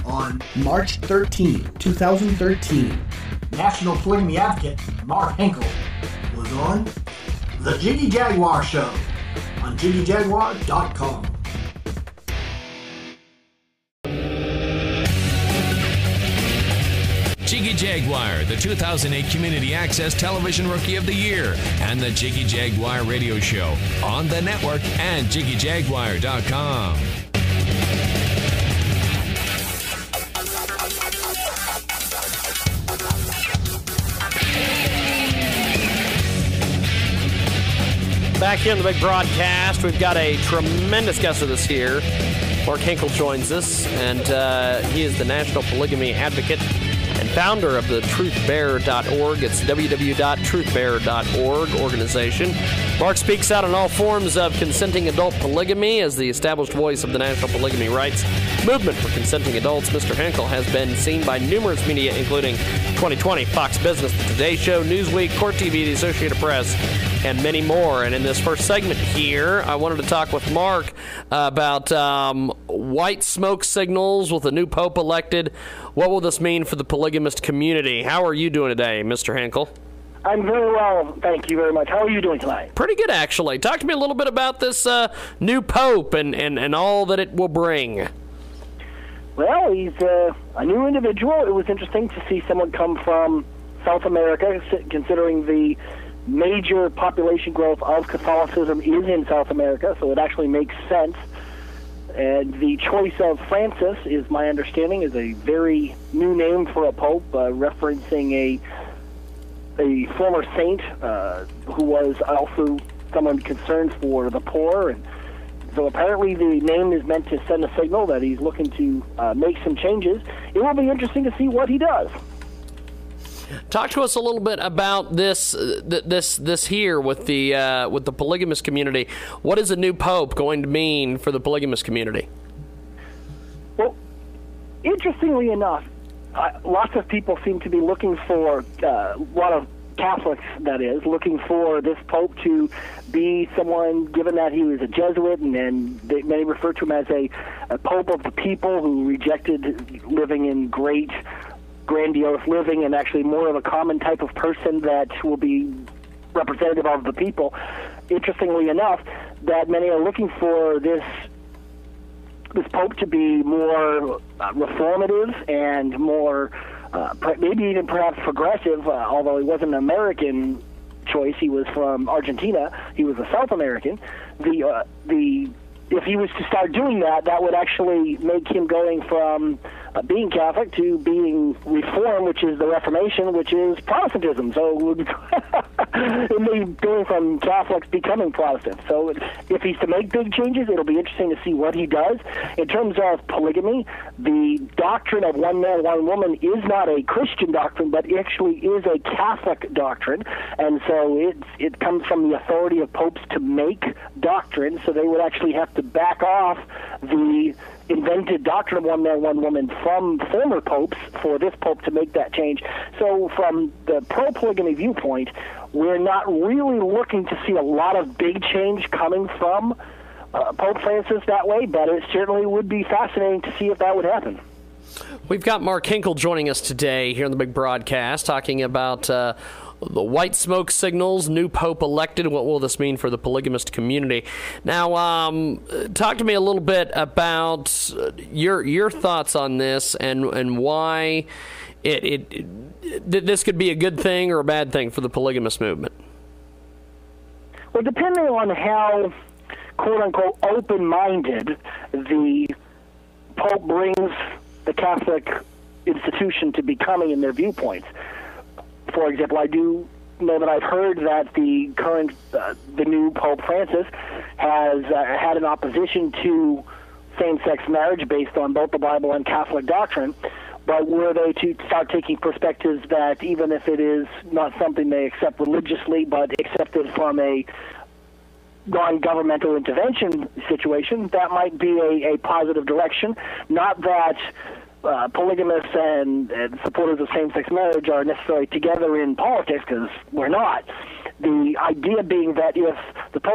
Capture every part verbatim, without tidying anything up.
on March thirteenth, twenty thirteen. National polygamy advocate Mark Henkel was on The Jiggy Jaguar Show on jiggy jaguar dot com. Jiggy Jaguar, the two thousand eight Community Access Television Rookie of the Year, and the Jiggy Jaguar Radio Show on the network and jiggy jaguar dot com. Back here in the big broadcast, we've got a tremendous guest with us here. Mark Henkel joins us, and uh, he is the National Polygamy Advocate and founder of the truth bear dot org. It's w w w dot truth bear dot org organization. Mark speaks out on all forms of consenting adult polygamy as the established voice of the national polygamy rights movement for consenting adults. Mister Henkel has been seen by numerous media, including twenty twenty, Fox Business, The Today Show, Newsweek, Court T V, The Associated Press, and many more. And in this first segment here, I wanted to talk with Mark about um, white smoke signals with a new pope elected. What will this mean for the polygamist community? How are you doing today, Mister Henkel? I'm very well, thank you very much. How are you doing tonight? Pretty good, actually. Talk to me a little bit about this uh, new pope and, and, and all that it will bring. Well, he's uh, a new individual. It was interesting to see someone come from South America, considering the major population growth of Catholicism is in South America, so it actually makes sense. And the choice of Francis, is my understanding, is a very new name for a pope, uh, referencing a a former saint uh, who was also someone concerned for the poor. And so apparently the name is meant to send a signal that he's looking to uh, make some changes. It will be interesting to see what he does. Talk to us a little bit about this, uh, th- this, this here with the uh, with the polygamous community. What is a new pope going to mean for the polygamous community? Well, interestingly enough, uh, lots of people seem to be looking for uh, a lot of Catholics, that is, looking for this pope to be someone, given that he was a Jesuit, and, and they, many refer to him as a, a pope of the people who rejected living in great, grandiose living, and actually more of a common type of person that will be representative of the people. Interestingly enough, that many are looking for this this pope to be more uh, reformative and more, uh, maybe even perhaps progressive, uh, although he wasn't an American choice. He was from Argentina. He was a South American. The uh, the if he was to start doing that, that would actually make him going from uh, being Catholic to being Reformed, which is the Reformation, which is Protestantism. So it would it may be going from Catholics becoming Protestant. So if he's to make big changes, it'll be interesting to see what he does. In terms of polygamy, the doctrine of one man, one woman is not a Christian doctrine, but actually is a Catholic doctrine. And so it, it comes from the authority of popes to make doctrine, so they would actually have to back off the invented doctrine of one man, one woman from former popes for this pope to make that change. So from the pro-polygamy viewpoint, we're not really looking to see a lot of big change coming from uh, Pope Francis that way, but it certainly would be fascinating to see if that would happen. We've got Mark Henkel joining us today here on the big broadcast, talking about uh, the white smoke signals, new pope elected. What will this mean for the polygamist community? Now, um, talk to me a little bit about your your thoughts on this and and why it, it, it this could be a good thing or a bad thing for the polygamist movement. Well, depending on how quote unquote open-minded the pope brings the Catholic institution to becoming in their viewpoints. For example, I do know that I've heard that the current, uh, the new Pope Francis has uh, had an opposition to same-sex marriage based on both the Bible and Catholic doctrine, but were they to start taking perspectives that even if it is not something they accept religiously, but accepted from a non-governmental intervention situation, that might be a, a positive direction. Not that Uh, polygamists and, and supporters of same-sex marriage are necessarily together in politics, because we're not. The idea being that if the Pope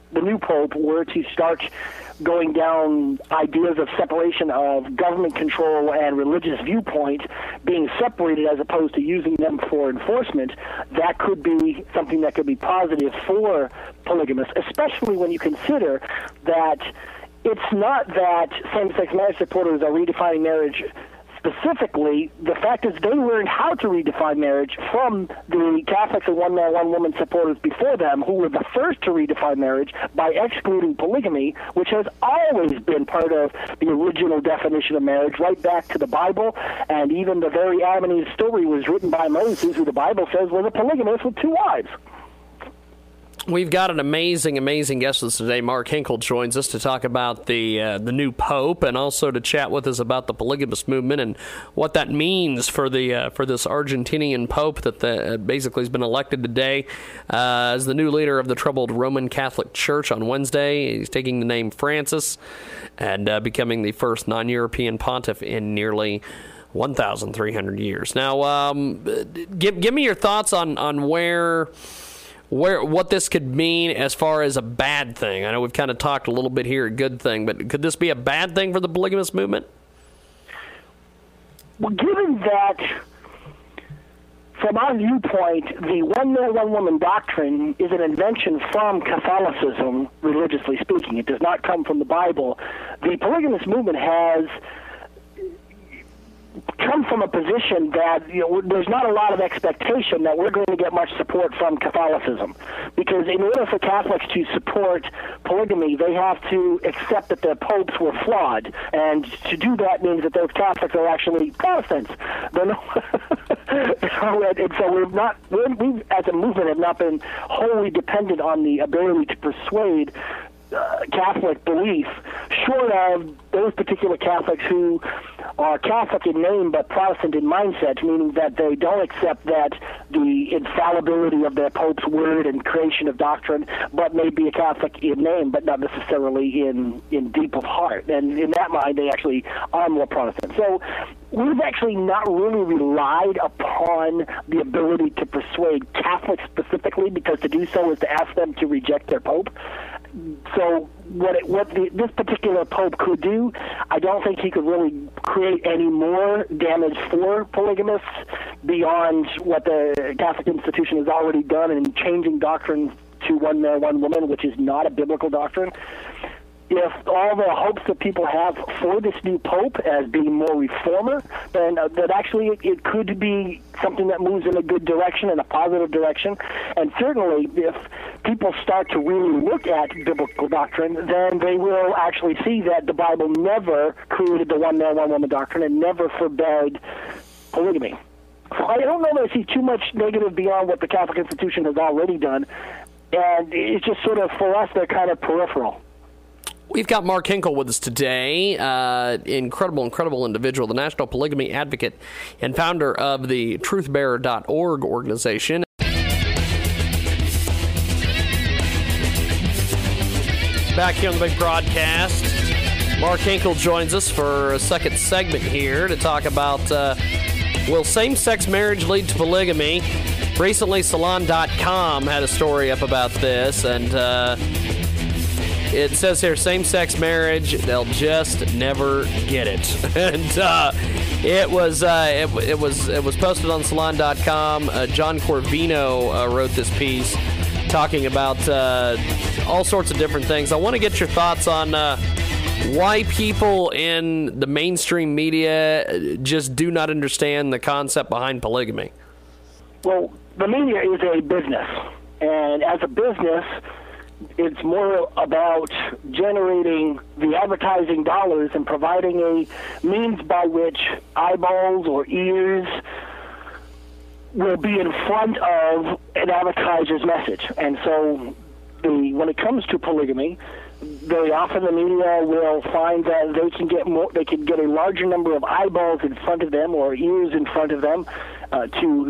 the new pope were to start going down ideas of separation of government control and religious viewpoint being separated as opposed to using them for enforcement, that could be something that could be positive for polygamists, especially when you consider that it's not that same-sex marriage supporters are redefining marriage specifically. The fact is they learned how to redefine marriage from the Catholics and one-man, one-woman supporters before them, who were the first to redefine marriage by excluding polygamy, which has always been part of the original definition of marriage, right back to the Bible. And even the very Adam and Eve story was written by Moses, who the Bible says was a polygamist with two wives. We've got an amazing, amazing guest with us today. Mark Hinkle joins us to talk about the uh, the new pope, and also to chat with us about the polygamist movement and what that means for the uh, for this Argentinian pope that the, uh, basically has been elected today uh, as the new leader of the troubled Roman Catholic Church on Wednesday. He's taking the name Francis and uh, becoming the first non-European pontiff in nearly one thousand three hundred years. Now, um, give give me your thoughts on on where. Where what this could mean as far as a bad thing. I know we've kind of talked a little bit here, a good thing, but could this be a bad thing for the polygamist movement? Well, given that, from our viewpoint, the one-man, one-woman doctrine is an invention from Catholicism, religiously speaking. It does not come from the Bible. The polygamist movement has come from a position that, you know, there's not a lot of expectation that we're going to get much support from Catholicism, because in order for Catholics to support polygamy, they have to accept that their popes were flawed, and to do that means that those Catholics are actually Protestants. They're no and so we've not, we're, we as a movement have not been wholly dependent on the ability to persuade Uh, Catholic belief, short of those particular Catholics who are Catholic in name but Protestant in mindset, meaning that they don't accept that the infallibility of their Pope's word and creation of doctrine, but may be a Catholic in name but not necessarily in, in deep of heart. And in that mind, they actually are more Protestant. So we've actually not really relied upon the ability to persuade Catholics specifically, because to do so is to ask them to reject their Pope. So what it, what the, this particular pope could do, I don't think he could really create any more damage for polygamists beyond what the Catholic institution has already done in changing doctrine to one man, one woman, which is not a biblical doctrine. If all the hopes that people have for this new pope as being more reformer, then uh, that actually it, it could be something that moves in a good direction, in a positive direction. And certainly if people start to really look at biblical doctrine, then they will actually see that the Bible never created the one-man, one-woman doctrine and never forbade polygamy. So I don't know that I see too much negative beyond what the Catholic institution has already done. And it's just sort of, for us, they're kind of peripheral. We've got Mark Hinkle with us today, uh, incredible, incredible individual, the National Polygamy Advocate and founder of the truth bearer dot org organization. Back here on the big broadcast, Mark Hinkle joins us for a second segment here to talk about uh, will same-sex marriage lead to polygamy? Recently, Salon dot com had a story up about this, and uh, it says here, same-sex marriage, they'll just never get it. And uh, it was uh, it, it was it was posted on Salon dot com. Uh, John Corvino uh, wrote this piece talking about uh, all sorts of different things. I want to get your thoughts on uh, why people in the mainstream media just do not understand the concept behind polygamy. Well, the media is a business, and as a business, it's more about generating the advertising dollars and providing a means by which eyeballs or ears will be in front of an advertiser's message. And so the when it comes to polygamy, very often the media will find that they can get more, they can get a larger number of eyeballs in front of them or ears in front of them uh, to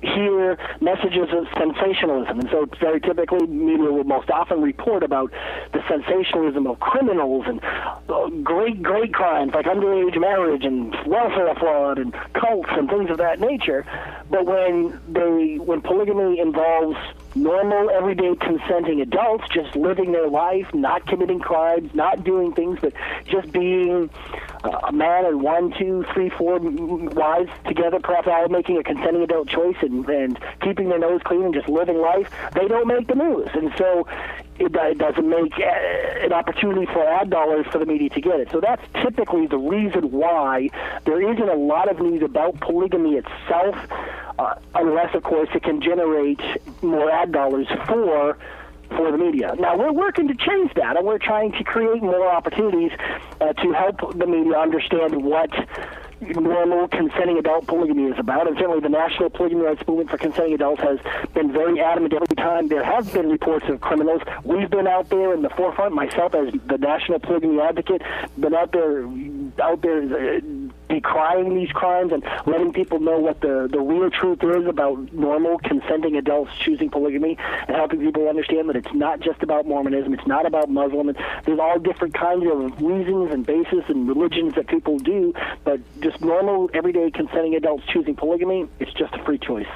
hear messages of sensationalism. And so very typically, media will most often report about the sensationalism of criminals and uh, great, great crimes like underage marriage and welfare fraud and cults and things of that nature. But when they, when polygamy involves normal, everyday, consenting adults just living their life, not committing crimes, not doing things, but just being uh, a man and one, two, three, four wives together, perhaps all making a consenting adult choice and, and keeping their nose clean and just living life, they don't make the news. And so it, it doesn't make uh, an opportunity for ad dollars for the media to get it. So that's typically the reason why there isn't a lot of news about polygamy itself, uh, unless, of course, it can generate more ad dollars for for the media. Now, we're working to change that, and we're trying to create more opportunities uh, to help the media understand what normal consenting adult polygamy is about. And certainly the National Polygamy Rights Movement for Consenting Adults has been very adamant every time there have been reports of criminals. We've been out there in the forefront, myself as the National Polygamy Advocate, been out there out there uh, decrying these crimes and letting people know what the, the real truth is about normal consenting adults choosing polygamy, and helping people understand that it's not just about Mormonism, it's not about Muslim. It's, there's all different kinds of reasons and bases and religions that people do, but just normal, everyday consenting adults choosing polygamy, it's just a free choice.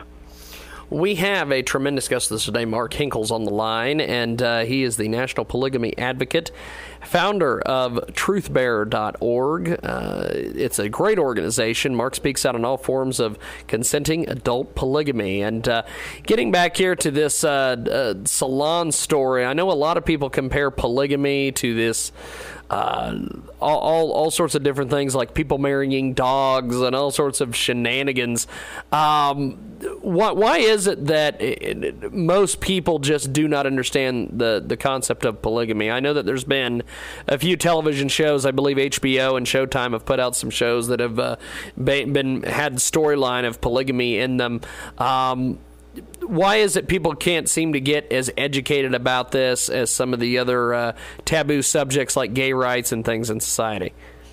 We have a tremendous guest this today. Mark Hinkle's on the line, and uh, he is the National Polygamy Advocate, founder of truth bearer dot org. Uh, it's a great organization. Mark speaks out on all forms of consenting adult polygamy. And uh, getting back here to this uh, uh, salon story, I know a lot of people compare polygamy to this Uh, all, all all sorts of different things, like people marrying dogs and all sorts of shenanigans. Um, why, why is it that it, it, most people just do not understand the, the concept of polygamy? I know that there's been a few television shows. I believe H B O and Showtime have put out some shows that have uh, been had storyline of polygamy in them. Um, Why is it people can't seem to get as educated about this as some of the other uh, taboo subjects like gay rights and things in society?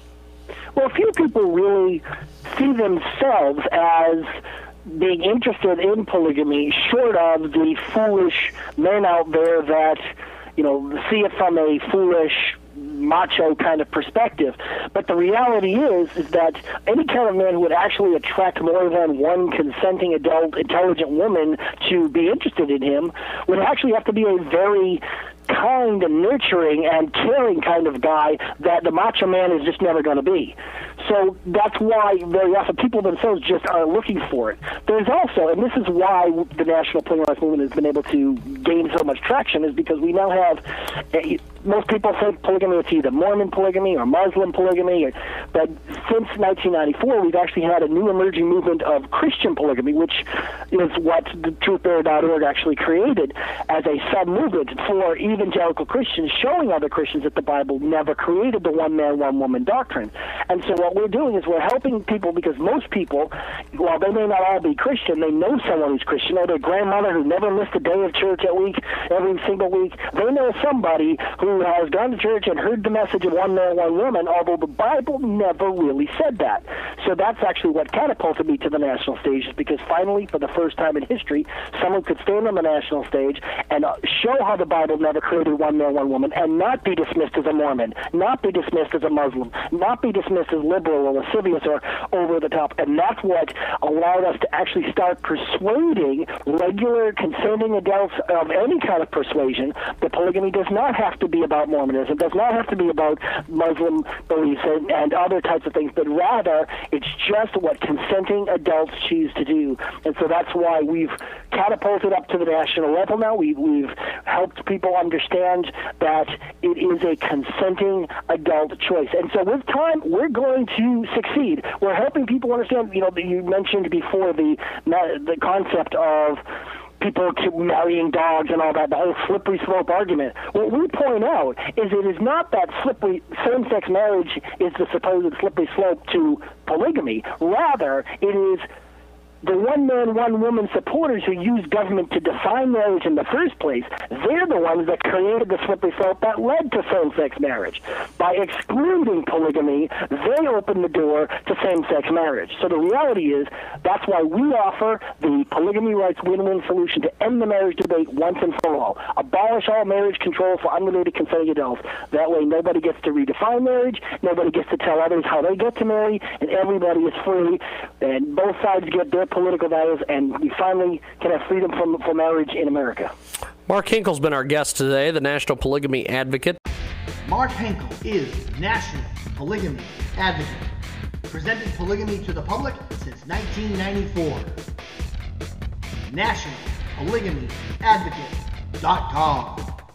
Well, few people really see themselves as being interested in polygamy, short of the foolish men out there that, you know, see it from a foolish, macho kind of perspective. But the reality is is that any kind of man who would actually attract more than one consenting adult intelligent woman to be interested in him would actually have to be a very kind and nurturing and caring kind of guy that the macho man is just never going to be. So that's why very often people themselves just are looking for it. There's also, and this is why the National Polygamy Rights Movement has been able to gain so much traction, is because we now have, a, most people think polygamy is either Mormon polygamy or Muslim polygamy, or, but since nineteen ninety-four we've actually had a new emerging movement of Christian polygamy, which is what the truth bearer dot org actually created as a sub-movement for evangelical Christians, showing other Christians that the Bible never created the one-man, one-woman doctrine. And so what we're doing is we're helping people, because most people, while they may not all be Christian, they know someone who's Christian, or their grandmother who never missed a day of church a week, every single week. They know somebody who has gone to church and heard the message of one man, one woman, although the Bible never really said that. So that's actually what catapulted me to the national stage, is because finally, for the first time in history, someone could stand on the national stage and show how the Bible never created one man, one woman, and not be dismissed as a Mormon, not be dismissed as a Muslim, not be dismissed as liberal or lascivious or over the top. And that's what allowed us to actually start persuading regular consenting adults of any kind of persuasion that polygamy does not have to be about Mormonism, does not have to be about Muslim beliefs and, and other types of things, but rather it's just what consenting adults choose to do. And so that's why we've catapulted up to the national level now. We, we've helped people understand that it is a consenting adult choice. And so with time, we're going to succeed. We're helping people understand, you know, you mentioned before the the concept of people marrying dogs and all that, the whole slippery slope argument. What we point out is it is not that slippery same-sex marriage is the supposed slippery slope to polygamy. Rather, it is the one-man, one-woman supporters who use government to define marriage in the first place, they're the ones that created the slippery slope that led to same-sex marriage. By excluding polygamy, they opened the door to same-sex marriage. So the reality is that's why we offer the polygamy rights win-win solution to end the marriage debate once and for all. Abolish all marriage control for unrelated consenting adults. That way nobody gets to redefine marriage, nobody gets to tell others how they get to marry, and everybody is free, and both sides get their political values, and we finally can have freedom from, for marriage in America. Mark Hinkle's been our guest today, the National Polygamy Advocate. Mark Hinkle is National Polygamy Advocate. Presented polygamy to the public since nineteen ninety-four. National Polygamy Advocate dot com.